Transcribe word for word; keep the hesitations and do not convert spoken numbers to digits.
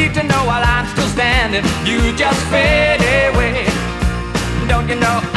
need to know while I'm still standing. You just fade away. Don't you know